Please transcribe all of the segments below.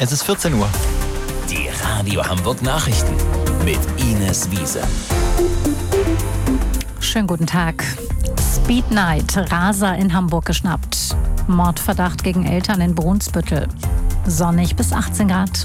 Es ist 14 Uhr. Die Radio Hamburg Nachrichten mit Ines Wiese. Schönen guten Tag. Speed Night, Raser in Hamburg geschnappt. Mordverdacht gegen Eltern in Brunsbüttel. Sonnig bis 18 Grad.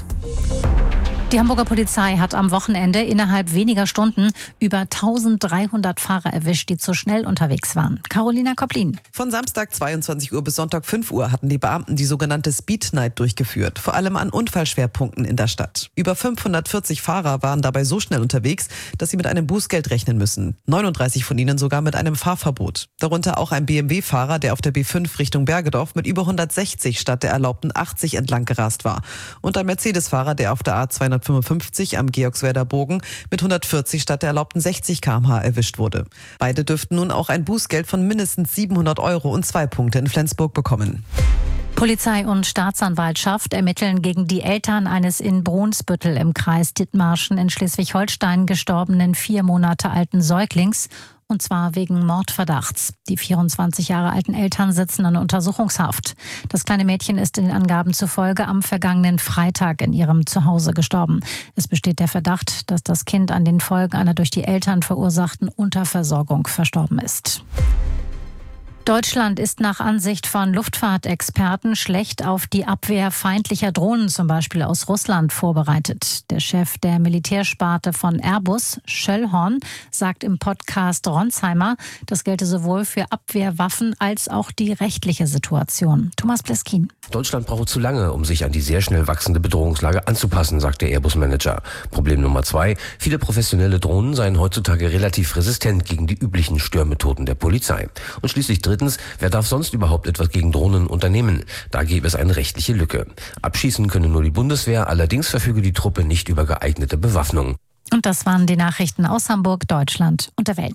Die Hamburger Polizei hat am Wochenende innerhalb weniger Stunden über 1300 Fahrer erwischt, die zu schnell unterwegs waren. Carolina Kopplin. Von Samstag 22 Uhr bis Sonntag 5 Uhr hatten die Beamten die sogenannte Speed Night durchgeführt, vor allem an Unfallschwerpunkten in der Stadt. Über 540 Fahrer waren dabei so schnell unterwegs, dass sie mit einem Bußgeld rechnen müssen. 39 von ihnen sogar mit einem Fahrverbot. Darunter auch ein BMW-Fahrer, der auf der B5 Richtung Bergedorf mit über 160 statt der erlaubten 80 entlang gerast war. Und ein Mercedes-Fahrer, der auf der A255 am Georgswerder Bogen mit 140 statt der erlaubten 60 km/h erwischt wurde. Beide dürften nun auch ein Bußgeld von mindestens 700 € und 2 Punkte in Flensburg bekommen. Polizei und Staatsanwaltschaft ermitteln gegen die Eltern eines in Brunsbüttel im Kreis Dithmarschen in Schleswig-Holstein gestorbenen 4 Monate alten Säuglings, und zwar wegen Mordverdachts. Die 24 Jahre alten Eltern sitzen in Untersuchungshaft. Das kleine Mädchen ist den Angaben zufolge am vergangenen Freitag in ihrem Zuhause gestorben. Es besteht der Verdacht, dass das Kind an den Folgen einer durch die Eltern verursachten Unterversorgung verstorben ist. Deutschland ist nach Ansicht von Luftfahrtexperten schlecht auf die Abwehr feindlicher Drohnen, zum Beispiel aus Russland, vorbereitet. Der Chef der Militärsparte von Airbus, Schöllhorn, sagt im Podcast Ronsheimer, das gelte sowohl für Abwehrwaffen als auch die rechtliche Situation. Thomas Pleskin. Deutschland brauche zu lange, um sich an die sehr schnell wachsende Bedrohungslage anzupassen, sagt der Airbus-Manager. Problem Nummer 2, viele professionelle Drohnen seien heutzutage relativ resistent gegen die üblichen Störmethoden der Polizei. Und schließlich drittens, wer darf sonst überhaupt etwas gegen Drohnen unternehmen? Da gäbe es eine rechtliche Lücke. Abschießen könne nur die Bundeswehr, allerdings verfüge die Truppe nicht über geeignete Bewaffnung. Und das waren die Nachrichten aus Hamburg, Deutschland und der Welt.